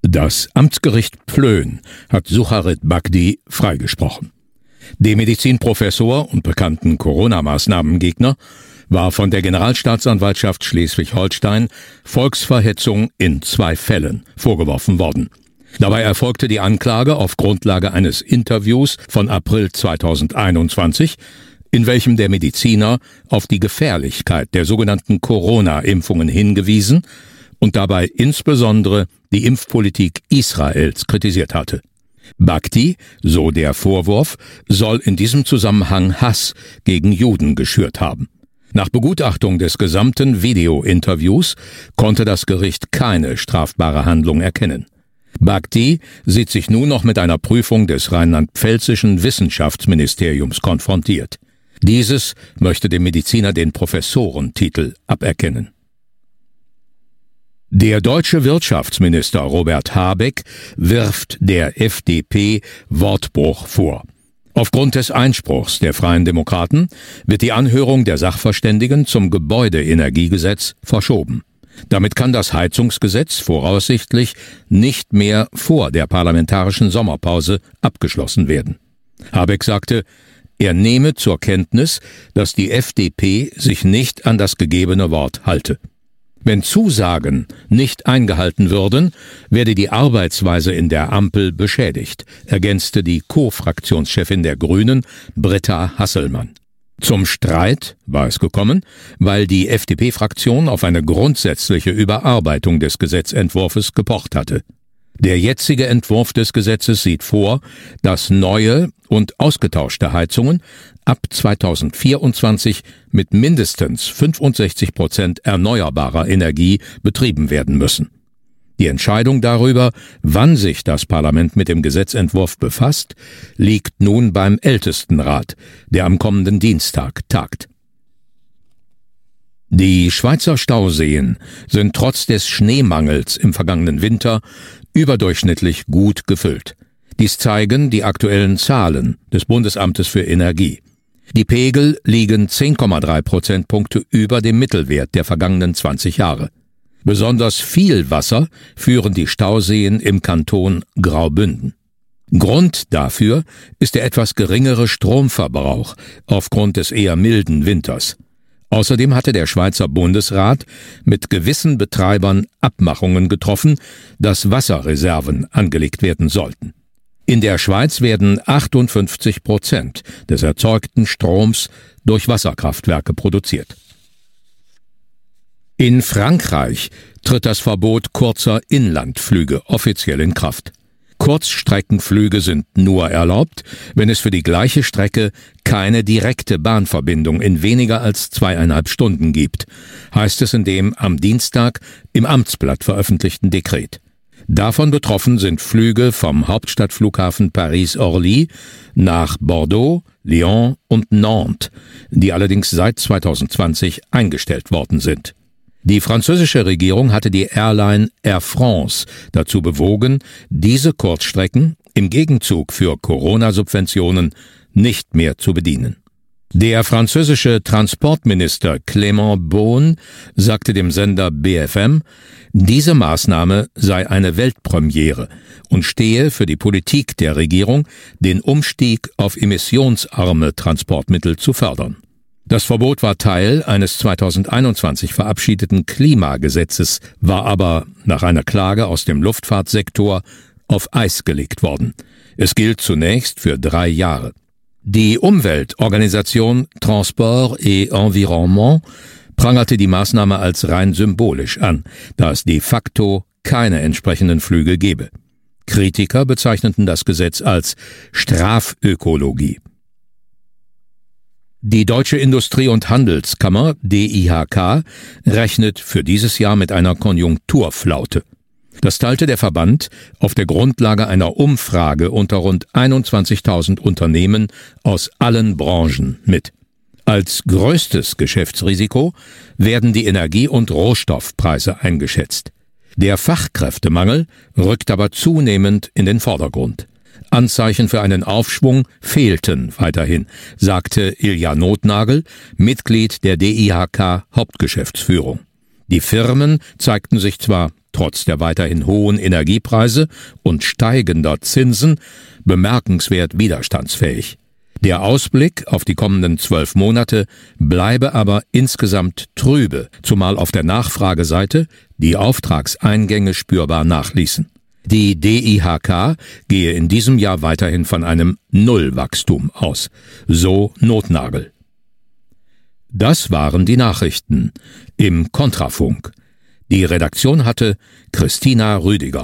Das Amtsgericht Plön hat Sucharit Bhakdi freigesprochen. Dem Medizinprofessor und bekannten Corona-Maßnahmengegner war von der Generalstaatsanwaltschaft Schleswig-Holstein Volksverhetzung in 2 Fällen vorgeworfen worden. Dabei erfolgte die Anklage auf Grundlage eines Interviews von April 2021, in welchem der Mediziner auf die Gefährlichkeit der sogenannten Corona-Impfungen hingewiesen und dabei insbesondere die Impfpolitik Israels kritisiert hatte. Bhakdi, so der Vorwurf, soll in diesem Zusammenhang Hass gegen Juden geschürt haben. Nach Begutachtung des gesamten Videointerviews konnte das Gericht keine strafbare Handlung erkennen. Bhakdi sieht sich nun noch mit einer Prüfung des rheinland-pfälzischen Wissenschaftsministeriums konfrontiert. Dieses möchte dem Mediziner den Professorentitel aberkennen. Der deutsche Wirtschaftsminister Robert Habeck wirft der FDP Wortbruch vor. Aufgrund des Einspruchs der Freien Demokraten wird die Anhörung der Sachverständigen zum Gebäudeenergiegesetz verschoben. Damit kann das Heizungsgesetz voraussichtlich nicht mehr vor der parlamentarischen Sommerpause abgeschlossen werden. Habeck sagte, er nehme zur Kenntnis, dass die FDP sich nicht an das gegebene Wort halte. Wenn Zusagen nicht eingehalten würden, werde die Arbeitsweise in der Ampel beschädigt, ergänzte die Co-Fraktionschefin der Grünen, Britta Hasselmann. Zum Streit war es gekommen, weil die FDP-Fraktion auf eine grundsätzliche Überarbeitung des Gesetzentwurfs gepocht hatte. Der jetzige Entwurf des Gesetzes sieht vor, dass neue und ausgetauschte Heizungen ab 2024 mit mindestens 65% erneuerbarer Energie betrieben werden müssen. Die Entscheidung darüber, wann sich das Parlament mit dem Gesetzentwurf befasst, liegt nun beim Ältestenrat, der am kommenden Dienstag tagt. Die Schweizer Stauseen sind trotz des Schneemangels im vergangenen Winter überdurchschnittlich gut gefüllt. Dies zeigen die aktuellen Zahlen des Bundesamtes für Energie. Die Pegel liegen 10,3 Prozentpunkte über dem Mittelwert der vergangenen 20 Jahre. Besonders viel Wasser führen die Stauseen im Kanton Graubünden. Grund dafür ist der etwas geringere Stromverbrauch aufgrund des eher milden Winters. Außerdem hatte der Schweizer Bundesrat mit gewissen Betreibern Abmachungen getroffen, dass Wasserreserven angelegt werden sollten. In der Schweiz werden 58% des erzeugten Stroms durch Wasserkraftwerke produziert. In Frankreich tritt das Verbot kurzer Inlandflüge offiziell in Kraft. Kurzstreckenflüge sind nur erlaubt, wenn es für die gleiche Strecke keine direkte Bahnverbindung in weniger als 2,5 Stunden gibt, heißt es in dem am Dienstag im Amtsblatt veröffentlichten Dekret. Davon betroffen sind Flüge vom Hauptstadtflughafen Paris-Orly nach Bordeaux, Lyon und Nantes, die allerdings seit 2020 eingestellt worden sind. Die französische Regierung hatte die Airline Air France dazu bewogen, diese Kurzstrecken im Gegenzug für Corona-Subventionen nicht mehr zu bedienen. Der französische Transportminister Clément Beaune sagte dem Sender BFM, diese Maßnahme sei eine Weltpremiere und stehe für die Politik der Regierung, den Umstieg auf emissionsarme Transportmittel zu fördern. Das Verbot war Teil eines 2021 verabschiedeten Klimagesetzes, war aber nach einer Klage aus dem Luftfahrtsektor auf Eis gelegt worden. Es gilt zunächst für 3 Jahre. Die Umweltorganisation Transport et Environnement prangerte die Maßnahme als rein symbolisch an, da es de facto keine entsprechenden Flüge gebe. Kritiker bezeichneten das Gesetz als Strafökologie. Die Deutsche Industrie- und Handelskammer, DIHK, rechnet für dieses Jahr mit einer Konjunkturflaute. Das teilte der Verband auf der Grundlage einer Umfrage unter rund 21.000 Unternehmen aus allen Branchen mit. Als größtes Geschäftsrisiko werden die Energie- und Rohstoffpreise eingeschätzt. Der Fachkräftemangel rückt aber zunehmend in den Vordergrund. Anzeichen für einen Aufschwung fehlten weiterhin, sagte Ilja Notnagel, Mitglied der DIHK Hauptgeschäftsführung. Die Firmen zeigten sich zwar trotz der weiterhin hohen Energiepreise und steigender Zinsen bemerkenswert widerstandsfähig. Der Ausblick auf die kommenden 12 Monate bleibe aber insgesamt trübe, zumal auf der Nachfrageseite die Auftragseingänge spürbar nachließen. Die DIHK gehe in diesem Jahr weiterhin von einem Nullwachstum aus, so Notnagel. Das waren die Nachrichten im Kontrafunk. Die Redaktion hatte Christina Rüdiger.